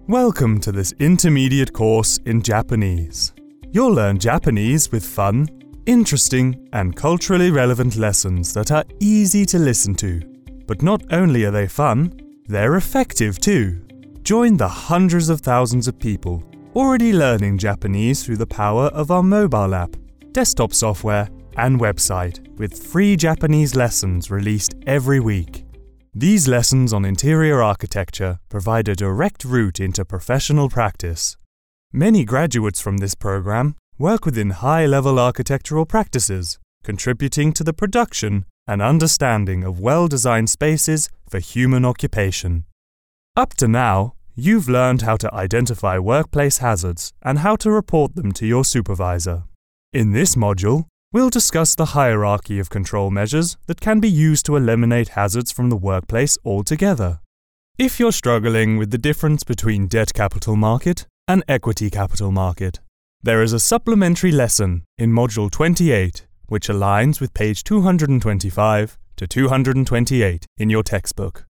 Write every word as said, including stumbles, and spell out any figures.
Welcome to this intermediate course in Japanese. You'll learn Japanese with fun, interesting, and culturally relevant lessons that are easy to listen to. But not only are they fun, they're effective too. Join the hundreds of thousands of people already learning Japanese through the power of our mobile app, desktop software, and website, with free Japanese lessons released every week. These lessons on interior architecture provide a direct route into professional practice. Many graduates from this program work within high-level architectural practices, contributing to the production and understanding of well-designed spaces for human occupation. Up to now, you've learned how to identify workplace hazards and how to report them to your supervisor. In this module, we'll discuss the hierarchy of control measures that can be used to eliminate hazards from the workplace altogether. If you're struggling with the difference between debt capital market and equity capital market, there is a supplementary lesson in Module twenty-eight, which aligns with page two hundred twenty-five to two hundred twenty-eight in your textbook.